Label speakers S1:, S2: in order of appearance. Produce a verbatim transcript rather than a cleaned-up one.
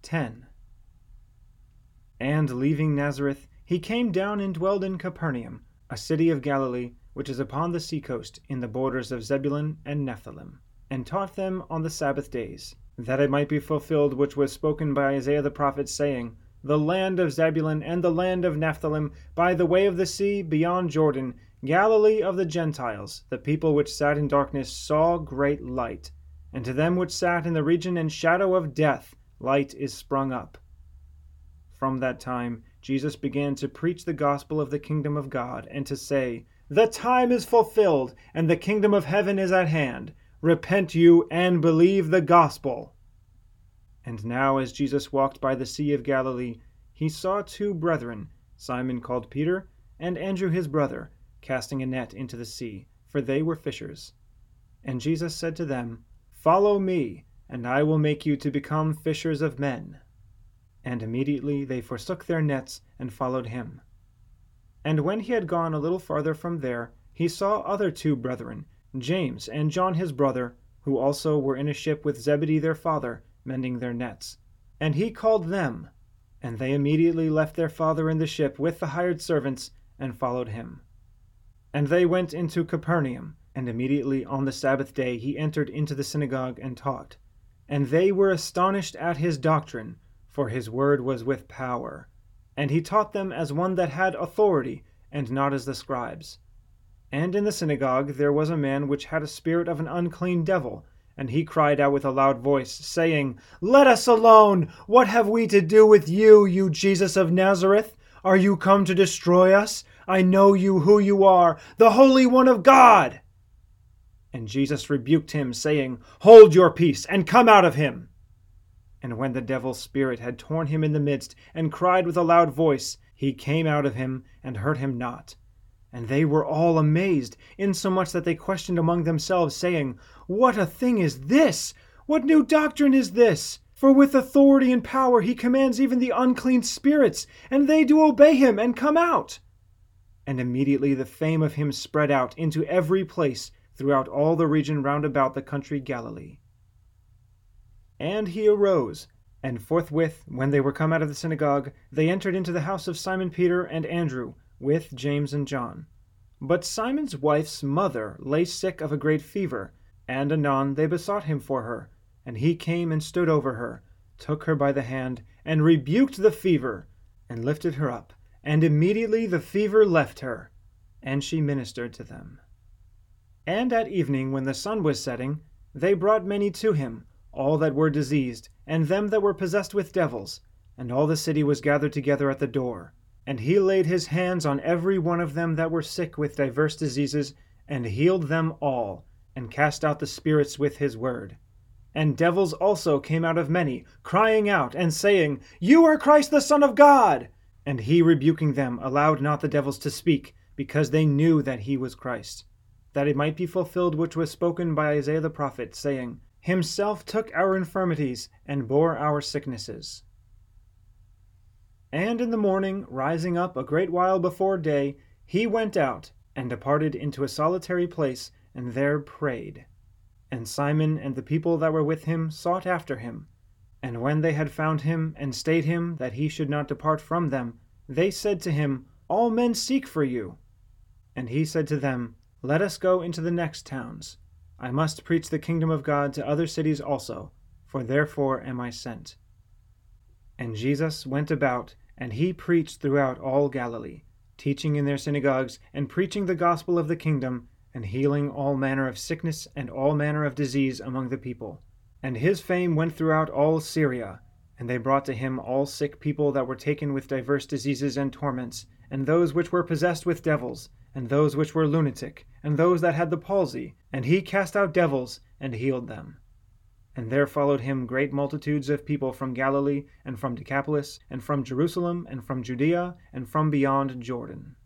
S1: ten. And leaving Nazareth, he came down and dwelled in Capernaum, a city of Galilee, which is upon the seacoast, in the borders of Zebulun and Nephthalim, and taught them on the Sabbath days, that it might be fulfilled which was spoken by Isaiah the prophet, saying, The land of Zebulun and the land of Nephthalim, by the way of the sea, beyond Jordan, Galilee of the Gentiles, the people which sat in darkness saw great light, and to them which sat in the region and shadow of death light is sprung up. From that time Jesus began to preach the gospel of the kingdom of God, and to say, The time is fulfilled, and the kingdom of heaven is at hand. Repent you, and believe the gospel. And now as Jesus walked by the sea of Galilee, he saw two brethren, Simon called Peter, and Andrew his brother, casting a net into the sea, for they were fishers. And Jesus said to them, Follow me, and I will make you to become fishers of men. And immediately they forsook their nets and followed him. And when he had gone a little farther from there, he saw other two brethren, James and John his brother, who also were in a ship with Zebedee their father, mending their nets. And he called them, and they immediately left their father in the ship with the hired servants, and followed him. And they went into Capernaum, and immediately on the Sabbath day he entered into the synagogue and taught. And they were astonished at his doctrine, for his word was with power. And he taught them as one that had authority, and not as the scribes. And in the synagogue there was a man which had a spirit of an unclean devil, and he cried out with a loud voice, saying, Let us alone! What have we to do with you, you Jesus of Nazareth? Are you come to destroy us? I know you who you are, the Holy One of God! And Jesus rebuked him, saying, Hold your peace, and come out of him. And when the devil's spirit had torn him in the midst, and cried with a loud voice, he came out of him, and hurt him not. And they were all amazed, insomuch that they questioned among themselves, saying, What a thing is this? What new doctrine is this? For with authority and power he commands even the unclean spirits, and they do obey him and come out. And immediately the fame of him spread out into every place throughout all the region round about the country Galilee. And he arose, and forthwith, when they were come out of the synagogue, they entered into the house of Simon Peter and Andrew, with James and John. But Simon's wife's mother lay sick of a great fever, and anon they besought him for her. And he came and stood over her, took her by the hand, and rebuked the fever, and lifted her up. And immediately the fever left her, and she ministered to them. And at evening, when the sun was setting, they brought many to him, all that were diseased, and them that were possessed with devils, and all the city was gathered together at the door. And he laid his hands on every one of them that were sick with divers diseases, and healed them all, and cast out the spirits with his word. And devils also came out of many, crying out, and saying, You are Christ the Son of God! And he, rebuking them, allowed not the devils to speak, because they knew that he was Christ, that it might be fulfilled which was spoken by Isaiah the prophet, saying, Himself took our infirmities, and bore our sicknesses. And in the morning, rising up a great while before day, he went out, and departed into a solitary place, and there prayed. And Simon and the people that were with him sought after him. And when they had found him, and stayed him, that he should not depart from them, they said to him, All men seek for you. And he said to them, Let us go into the next towns. I must preach the kingdom of God to other cities also, for therefore am I sent. And Jesus went about, and he preached throughout all Galilee, teaching in their synagogues, and preaching the gospel of the kingdom, and healing all manner of sickness and all manner of disease among the people. And his fame went throughout all Syria, and they brought to him all sick people that were taken with divers diseases and torments, and those which were possessed with devils, and those which were lunatic, and those that had the palsy, and he cast out devils, and healed them. And there followed him great multitudes of people from Galilee, and from Decapolis, and from Jerusalem, and from Judea, and from beyond Jordan.